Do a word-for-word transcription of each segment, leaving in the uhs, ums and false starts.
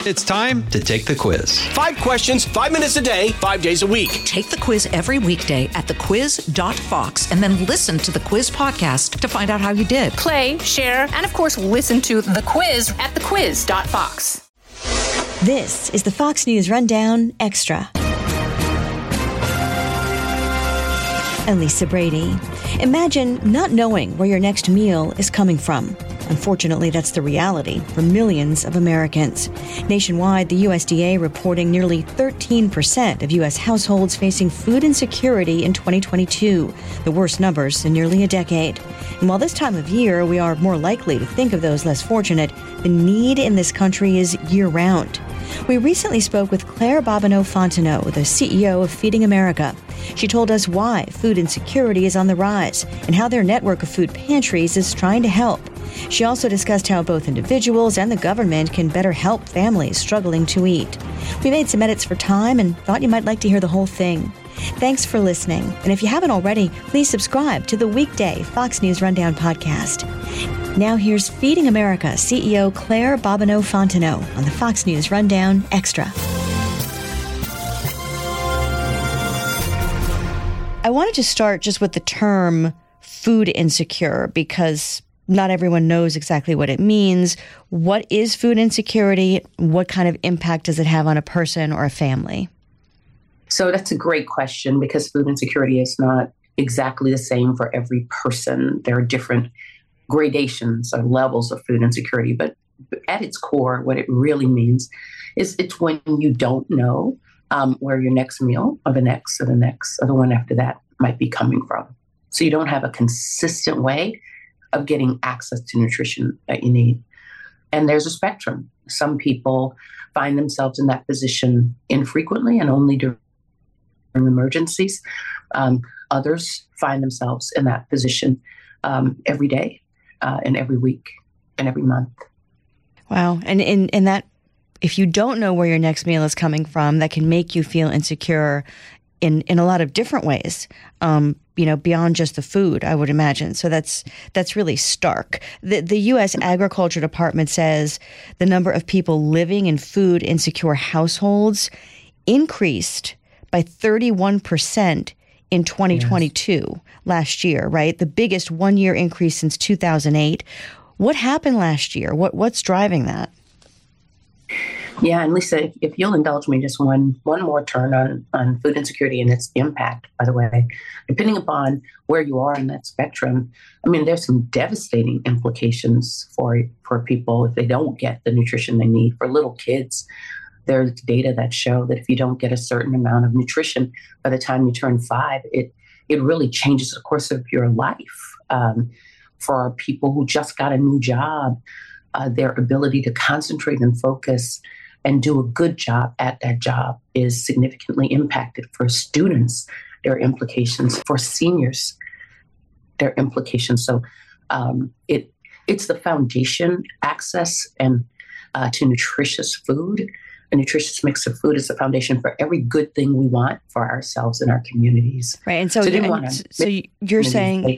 It's time to take the quiz. Five questions, five minutes a day, five days a week. Take the quiz every weekday at the quiz dot fox and then listen to the quiz podcast to find out how you did. Play, share, and of course, listen to the quiz at the quiz dot fox. This is the Fox News Rundown Extra. I'm Lisa Brady. Imagine not knowing where your next meal is coming from. Unfortunately, that's the reality for millions of Americans. Nationwide, the U S D A reporting nearly thirteen percent of U S households facing food insecurity in twenty twenty-two, the worst numbers in nearly a decade. And while this time of year we are more likely to think of those less fortunate, the need in this country is year-round. We recently spoke with Claire Bobbineau-Fontenot, the C E O of Feeding America. She told us why food insecurity is on the rise and how their network of food pantries is trying to help. She also discussed how both individuals and the government can better help families struggling to eat. We made some edits for time and thought you might like to hear the whole thing. Thanks for listening. And if you haven't already, please subscribe to the weekday Fox News Rundown podcast. Now here's Feeding America C E O Claire Bobbineau-Fontenot on the Fox News Rundown Extra. I wanted to start just with the term food insecure because not everyone knows exactly what it means. What is food insecurity? What kind of impact does it have on a person or a family? So that's a great question because food insecurity is not exactly the same for every person. There are different gradations or levels of food insecurity, but at its core, what it really means is it's when you don't know um, where your next meal or the next or the next or the one after that might be coming from. So you don't have a consistent way of getting access to nutrition that you need. And there's a spectrum. Some people find themselves in that position infrequently and only during emergencies. Um, others find themselves in that position um, every day uh, and every week and every month. Wow. And in, in that, if you don't know where your next meal is coming from, that can make you feel insecure in, in a lot of different ways, um, you know, beyond just the food, I would imagine. So that's that's really stark. The, the U S Agriculture Department says the number of people living in food insecure households increased by thirty-one percent in twenty twenty-two, yes. Last year, right? The biggest one-year increase since two thousand eight. What happened last year? What What's driving that? Yeah, and Lisa, if, if you'll indulge me just one one more turn on, on food insecurity and its impact, by the way, depending upon where you are in that spectrum, I mean, there's some devastating implications for, for people if they don't get the nutrition they need. For little kids, there's data that show that if you don't get a certain amount of nutrition by the time you turn five, it it really changes the course of your life. Um, for people who just got a new job, uh, their ability to concentrate and focus and do a good job at that job is significantly impacted. For students, there are implications. For seniors, there are implications. So um, it it's the foundation, access and uh, to nutritious food. A nutritious mix of food is the foundation for every good thing we want for ourselves and our communities. Right. And so, so, you, and so you're saying,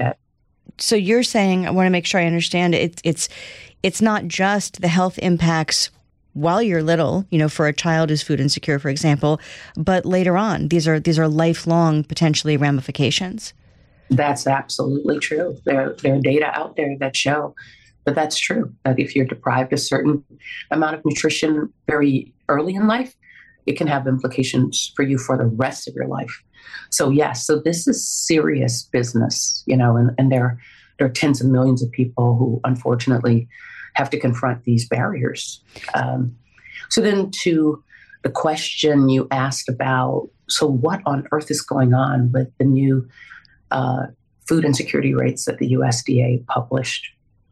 so you're saying, I want to make sure I understand it. It's, it's, it's not just the health impacts while you're little, you know, for a child who's food insecure, for example, but later on, these are, these are lifelong potentially ramifications. That's absolutely true. There, there are data out there that show that that's true, that if you're deprived a certain amount of nutrition very early in life, it can have implications for you for the rest of your life. So yes, so this is serious business, you know, and, and there, there are tens of millions of people who unfortunately have to confront these barriers. Um, so then to the question you asked about, so what on earth is going on with the new uh, food insecurity rates that the U S D A published?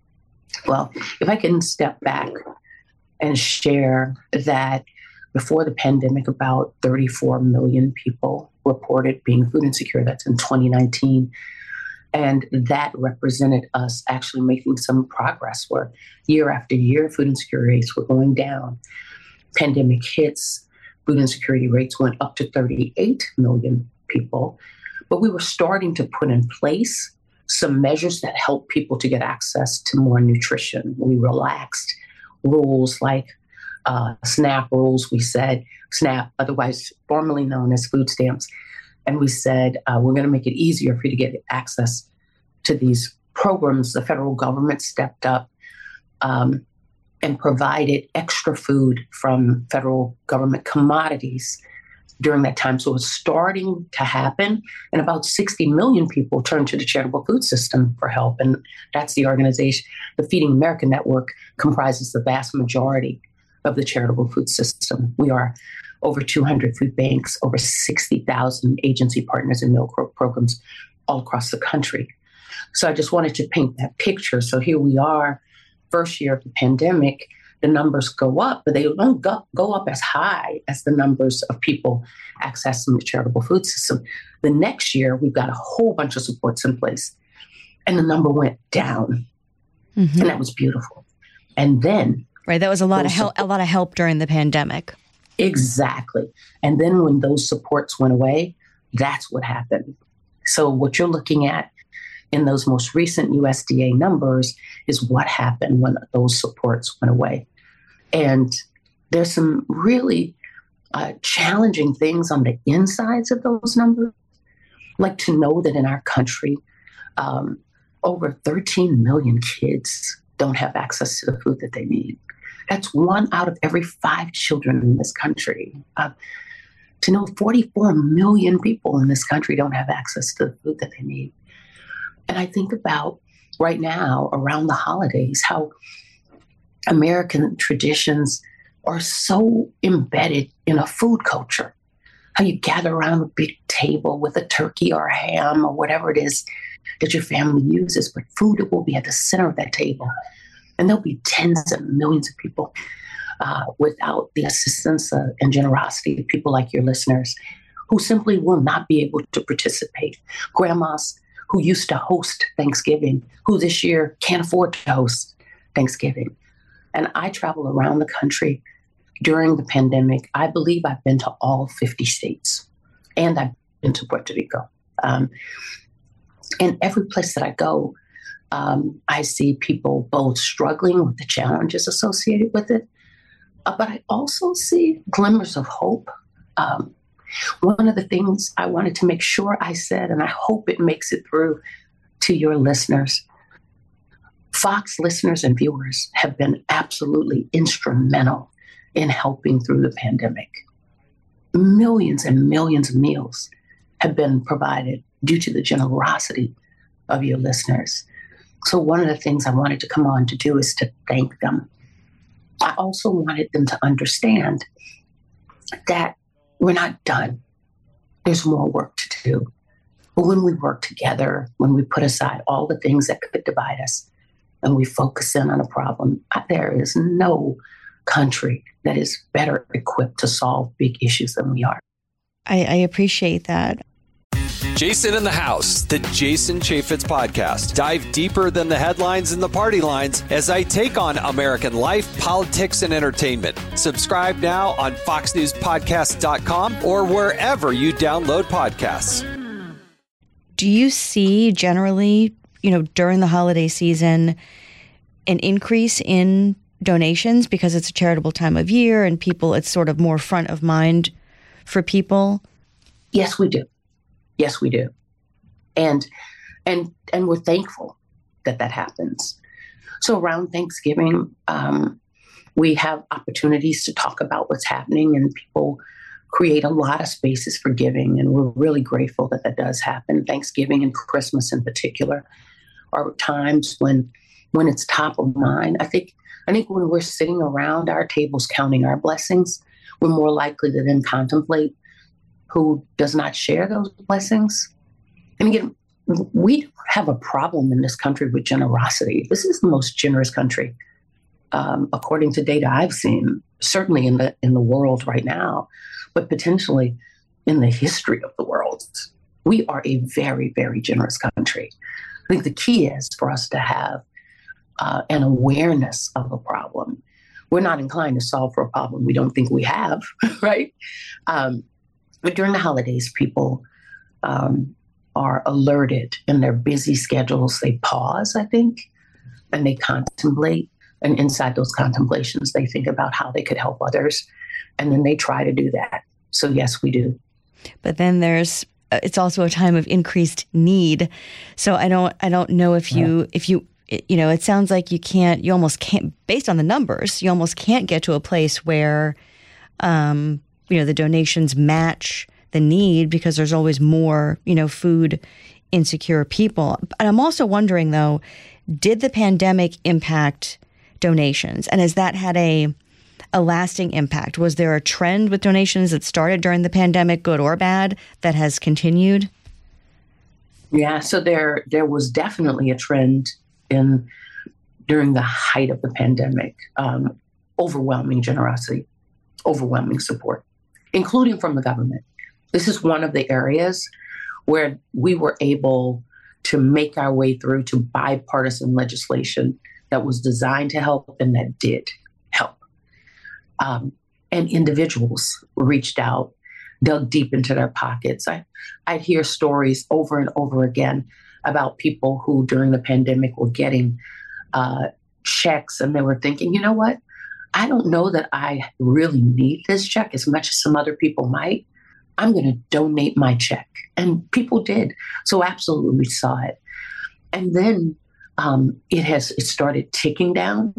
Well, if I can step back and share that before the pandemic, about thirty-four million people reported being food insecure. That's in twenty nineteen. And that represented us actually making some progress where year after year, food insecurity rates were going down. Pandemic hits, food insecurity rates went up to thirty-eight million people. But we were starting to put in place some measures that help people to get access to more nutrition. We relaxed rules like uh, SNAP rules. We said SNAP, otherwise formerly known as food stamps. And we said, uh, we're going to make it easier for you to get access to these programs. The federal government stepped up um, and provided extra food from federal government commodities during that time. So it's starting to happen. And about sixty million people turned to the charitable food system for help. And that's the organization. The Feeding America Network comprises the vast majority of the charitable food system. We are over two hundred food banks, over sixty thousand agency partners and meal programs all across the country. So I just wanted to paint that picture. So here we are, first year of the pandemic, the numbers go up, but they don't go, go up as high as the numbers of people accessing the charitable food system. The next year, we've got a whole bunch of supports in place, and the number went down, mm-hmm. and that was beautiful. And then, right, that was a lot of help. A lot of help during the pandemic. Exactly. And then when those supports went away, that's what happened. So what you're looking at in those most recent U S D A numbers is what happened when those supports went away. And there's some really uh, challenging things on the insides of those numbers, like to know that in our country, um, over thirteen million kids don't have access to the food that they need. That's one out of every five children in this country. Uh, to know forty-four million people in this country don't have access to the food that they need. And I think about right now around the holidays, how American traditions are so embedded in a food culture. How you gather around a big table with a turkey or a ham or whatever it is that your family uses, but food will be at the center of that table. And there'll be tens of millions of people uh, without the assistance uh, and generosity of people like your listeners who simply will not be able to participate. Grandmas who used to host Thanksgiving, who this year can't afford to host Thanksgiving. And I travel around the country during the pandemic. I believe I've been to all fifty states, and I've been to Puerto Rico. Um, and every place that I go, um, I see people both struggling with the challenges associated with it, uh, but I also see glimmers of hope. Um, one of the things I wanted to make sure I said, and I hope it makes it through to your listeners, Fox listeners and viewers have been absolutely instrumental in helping through the pandemic. Millions and millions of meals have been provided due to the generosity of your listeners. So one of the things I wanted to come on to do is to thank them. I also wanted them to understand that we're not done. There's more work to do. But when we work together, when we put aside all the things that could divide us, and we focus in on a problem, there is no country that is better equipped to solve big issues than we are. I, I appreciate that. Jason in the House, the Jason Chaffetz podcast. Dive deeper than the headlines and the party lines as I take on American life, politics, and entertainment. Subscribe now on fox news podcast dot com or wherever you download podcasts. Do you see generally, you know, during the holiday season, an increase in donations because it's a charitable time of year and people, it's sort of more front of mind for people? Yes, we do. Yes, we do. And and and we're thankful that that happens. So around Thanksgiving, um, we have opportunities to talk about what's happening, and people create a lot of spaces for giving. And we're really grateful that that does happen. Thanksgiving and Christmas in particular are times when when it's top of mind. I think I think when we're sitting around our tables counting our blessings, we're more likely to then contemplate who does not share those blessings. And again, we have a problem in this country with generosity. This is the most generous country, um, according to data I've seen, certainly in the in the world right now, but potentially in the history of the world. We are a very, very generous country. I think the key is for us to have uh, an awareness of a problem. We're not inclined to solve for a problem we don't think we have, right? Um, But during the holidays, people um, are alerted in their busy schedules. They pause, I think, and they contemplate And inside those contemplations, they think about how they could help others. And then they try to do that. So yes, we do. But then there's, it's also a time of increased need. So I don't, I don't know if you, yeah. if you, you know, it sounds like you can't, you almost can't, based on the numbers, you almost can't get to a place where, um, you know, the donations match the need because there's always more, you know, food insecure people. And I'm also wondering though, did the pandemic impact donations? And has that had a a lasting impact? Was there a trend with donations that started during the pandemic, good or bad, that has continued? Yeah, so there there was definitely a trend in during the height of the pandemic, um, overwhelming generosity, overwhelming support, including from the government. This is one of the areas where we were able to make our way through to bipartisan legislation that was designed to help and that did help. Um, and individuals reached out, dug deep into their pockets. I, I'd hear stories over and over again about people who during the pandemic were getting uh, checks and they were thinking, you know what? I don't know that I really need this check as much as some other people might. I'm going to donate my check. And people did. So absolutely we saw it. And then um, it has it started ticking down,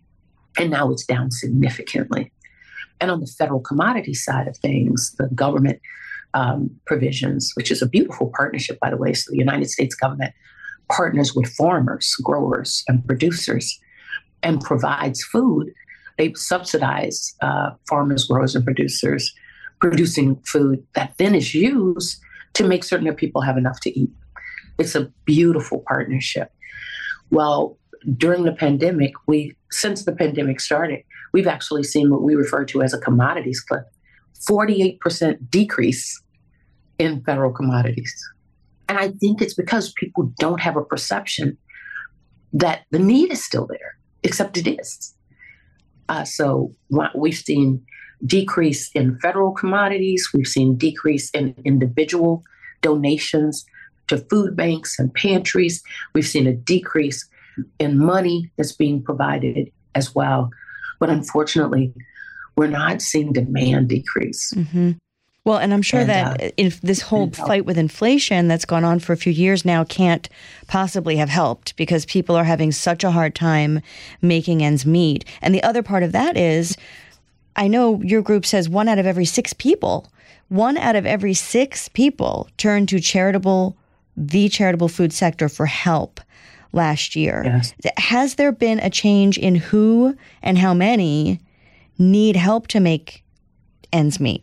and now it's down significantly. And on the federal commodity side of things, the government um, provisions, which is a beautiful partnership, by the way. So the United States government partners with farmers, growers, and producers and provides food. They subsidize uh, farmers, growers, and producers producing food that then is used to make certain that people have enough to eat. It's a beautiful partnership. Well, during the pandemic, we since the pandemic started, we've actually seen what we refer to as a commodities cliff, forty-eight percent decrease in federal commodities. And I think it's because people don't have a perception that the need is still there, except it is. Uh, so we've seen decrease in federal commodities. We've seen decrease in individual donations to food banks and pantries. We've seen a decrease in money that's being provided as well. But unfortunately, we're not seeing demand decrease. Mm-hmm. Well, and I'm sure and, that uh, if this whole fight with inflation that's gone on for a few years now can't possibly have helped because people are having such a hard time making ends meet. And the other part of that is, I know your group says one out of every six people, one out of every six people turned to charitable, the charitable food sector for help last year. Yes. Has there been a change in who and how many need help to make ends meet?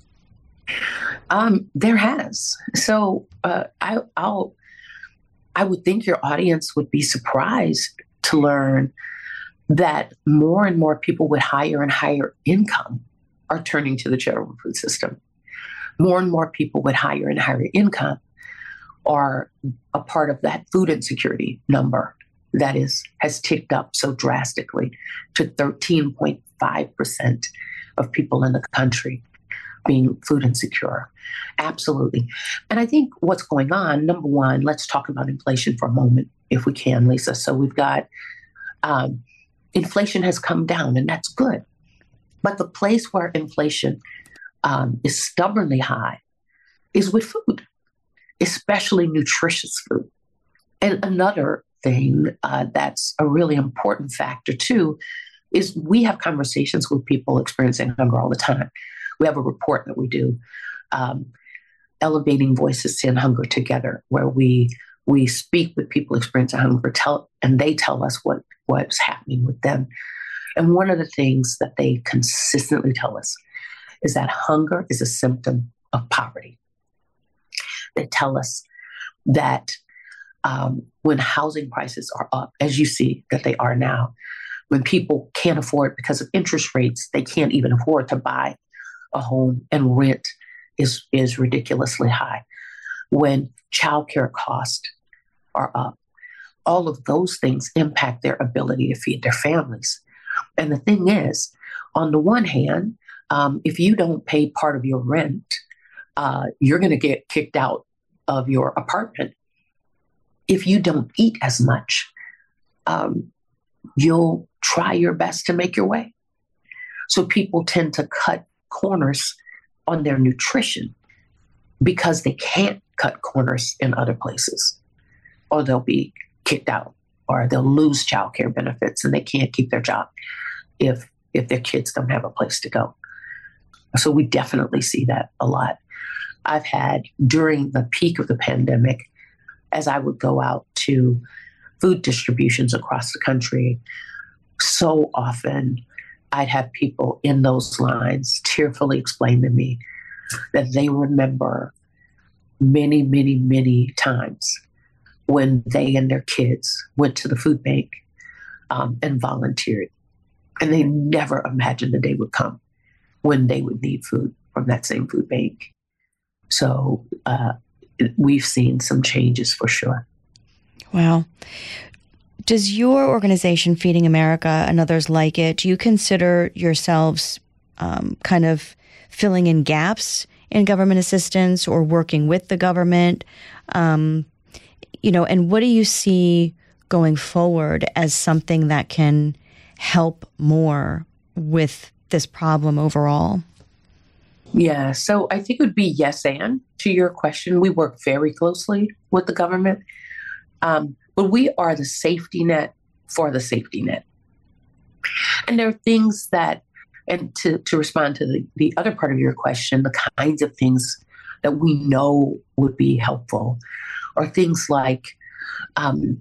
Um, there has. So uh, I, I'll, I would think your audience would be surprised to learn that more and more people with higher and higher income are turning to the charitable food system. More and more people with higher and higher income are a part of that food insecurity number that is has ticked up so drastically to thirteen point five percent of people in the country being food insecure. Absolutely. And I think what's going on, number one, let's talk about inflation for a moment, if we can, Lisa. So we've got um, inflation has come down, and that's good. But the place where inflation um, is stubbornly high is with food, especially nutritious food. And another thing uh, that's a really important factor, too, is we have conversations with people experiencing hunger all the time. We have a report that we do, um, Elevating Voices to End Hunger Together, where we we speak with people experiencing hunger, tell, and they tell us what, what's happening with them. And one of the things that they consistently tell us is that hunger is a symptom of poverty. They tell us that um, when housing prices are up, as you see that they are now, when people can't afford because of interest rates, they can't even afford to buy a home, and rent is, is ridiculously high. When childcare costs are up, all of those things impact their ability to feed their families. And the thing is, on the one hand, um, if you don't pay part of your rent, uh, you're going to get kicked out of your apartment. If you don't eat as much, um, you'll try your best to make your way. So people tend to cut corners on their nutrition because they can't cut corners in other places, or they'll be kicked out, or they'll lose childcare benefits and they can't keep their job if if their kids don't have a place to go. So we definitely see that a lot. I've had, during the peak of the pandemic, as I would go out to food distributions across the country, so often I'd have people in those lines tearfully explain to me that they remember many, many, many times when they and their kids went to the food bank um, and volunteered. And they never imagined the day would come when they would need food from that same food bank. So uh, we've seen some changes for sure. Wow. Does your organization, Feeding America, and others like it, do you consider yourselves um, kind of filling in gaps in government assistance or working with the government? Um, you know, and what do you see going forward as something that can help more with this problem overall? Yeah, so I think it would be yes and to your question. We work very closely with the government, um, but we are the safety net for the safety net. And there are things that, and to, to respond to the, the other part of your question, the kinds of things that we know would be helpful are things like um,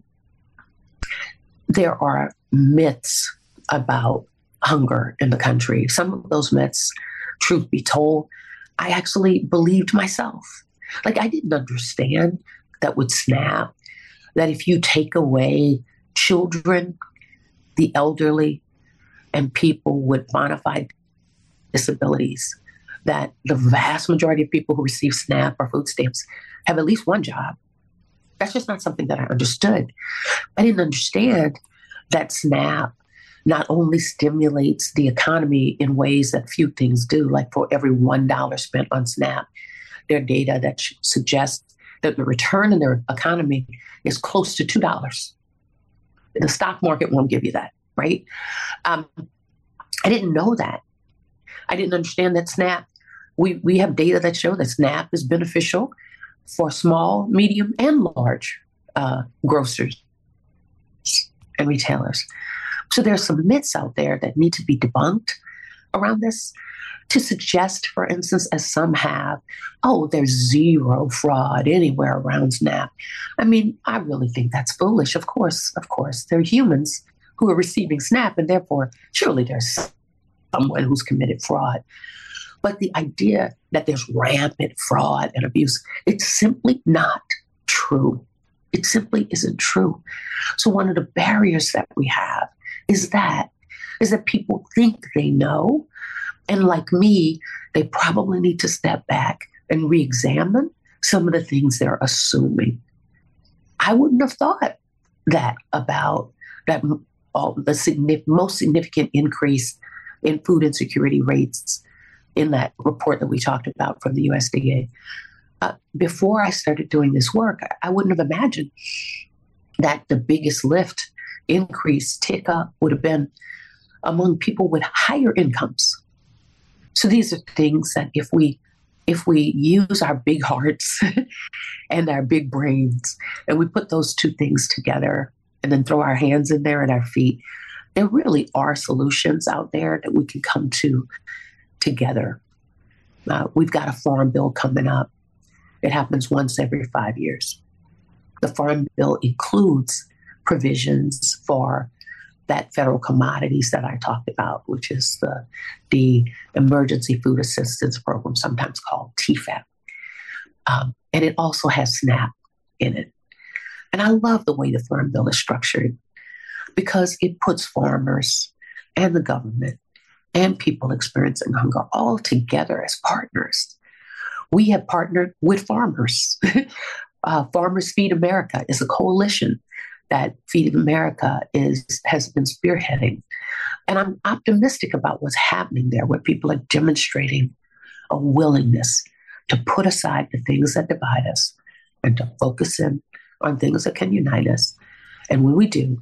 there are myths about hunger in the country. Some of those myths, truth be told, I actually believed myself. Like, I didn't understand that with SNAP, that if you take away children, the elderly, and people with bona fide disabilities, that the vast majority of people who receive SNAP or food stamps have at least one job. That's just not something that I understood. I didn't understand that SNAP not only stimulates the economy in ways that few things do, like for every one dollar spent on SNAP, there are data that suggests that the return in their economy is close to two dollars. The stock market won't give you that, right? Um, I didn't know that. I didn't understand that SNAP, we, we have data that show that SNAP is beneficial for small, medium, and large uh, grocers and retailers. So there's some myths out there that need to be debunked around this to suggest, for instance, as some have, oh, there's zero fraud anywhere around SNAP. I mean, I really think that's foolish. Of course, of course, they're humans who are receiving SNAP, and therefore, surely there's someone who's committed fraud. But the idea that there's rampant fraud and abuse, it's simply not true. It simply isn't true. So one of the barriers that we have is that, is that people think they know. And like me, they probably need to step back and re-examine some of the things they're assuming. I wouldn't have thought that about that uh, the signif- most significant increase in food insecurity rates in that report that we talked about from the U S D A. Uh, before I started doing this work, I, I wouldn't have imagined that the biggest lift, increase, tick up would have been among people with higher incomes. So these are things that if we if we use our big hearts and our big brains and we put those two things together and then throw our hands in there at our feet, there really are solutions out there that we can come to together. Uh, we've got a farm bill coming up. It happens once every five years. The farm bill includes provisions for that federal commodities that I talked about, which is the, the Emergency Food Assistance Program, sometimes called T F A P. Um, and it also has SNAP in it. And I love the way the Farm Bill is structured because it puts farmers and the government and people experiencing hunger all together as partners. We have partnered with farmers. uh, Farmers Feed America is a coalition that Feeding America is has been spearheading. And I'm optimistic about what's happening there, where people are demonstrating a willingness to put aside the things that divide us and to focus in on things that can unite us. And when we do,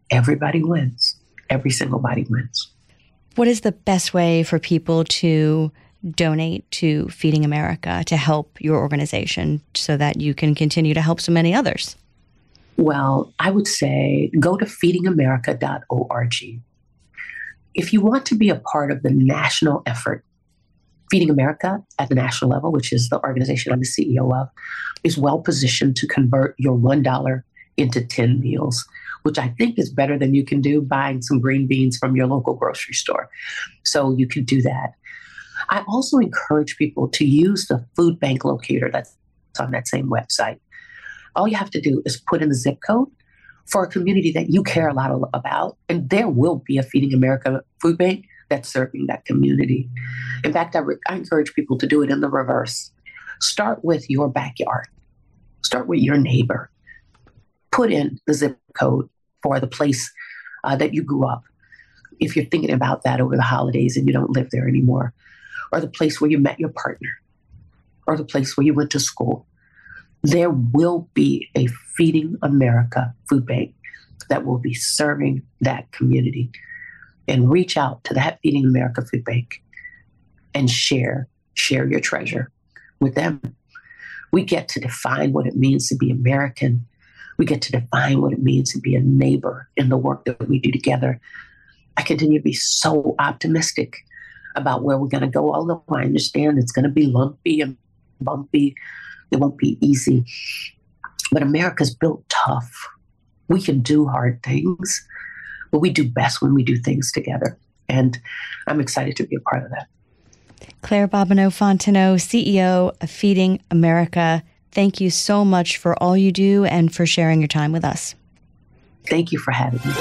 everybody wins. Every single body wins. What is the best way for people to donate to Feeding America to help your organization so that you can continue to help so many others? Well, I would say go to feeding america dot org. If you want to be a part of the national effort, Feeding America at the national level, which is the organization I'm the C E O of, is well positioned to convert your one dollar into ten meals, which I think is better than you can do buying some green beans from your local grocery store. So you can do that. I also encourage people to use the food bank locator that's on that same website. All you have to do is put in the zip code for a community that you care a lot about, and there will be a Feeding America food bank that's serving that community. In fact, I, re- I encourage people to do it in the reverse. Start with your backyard. Start with your neighbor. Put in the zip code for the place uh, that you grew up, if you're thinking about that over the holidays and you don't live there anymore, or the place where you met your partner, or the place where you went to school. There will be a Feeding America food bank that will be serving that community. And reach out to that Feeding America food bank and share, share your treasure with them. We get to define what it means to be American. We get to define what it means to be a neighbor in the work that we do together. I continue to be so optimistic about where we're going to go, although I understand it's going to be lumpy and bumpy. It won't be easy. But America's built tough. We can do hard things, but we do best when we do things together. And I'm excited to be a part of that. Claire Bobbineau-Fontenot, C E O of Feeding America, thank you so much for all you do and for sharing your time with us. Thank you for having me.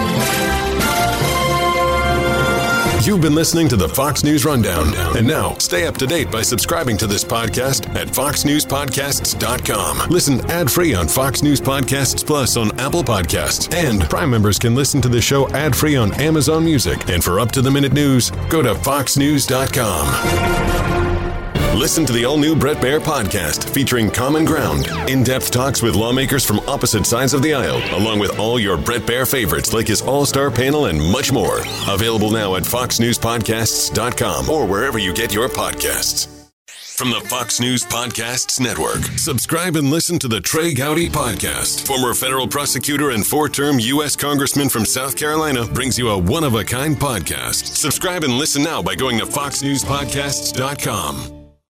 You've been listening to the Fox News Rundown. And now, stay up to date by subscribing to this podcast at fox news podcasts dot com. Listen ad-free on Fox News Podcasts Plus on Apple Podcasts. And Prime members can listen to the show ad-free on Amazon Music. And for up-to-the-minute news, go to fox news dot com. Listen to the all-new Bret Baier podcast featuring Common Ground, in-depth talks with lawmakers from opposite sides of the aisle, along with all your Bret Baier favorites like his all-star panel and much more. Available now at fox news podcasts dot com or wherever you get your podcasts. From the Fox News Podcasts Network, subscribe and listen to the Trey Gowdy Podcast. Former federal prosecutor and four-term U S Congressman from South Carolina brings you a one-of-a-kind podcast. Subscribe and listen now by going to fox news podcasts dot com.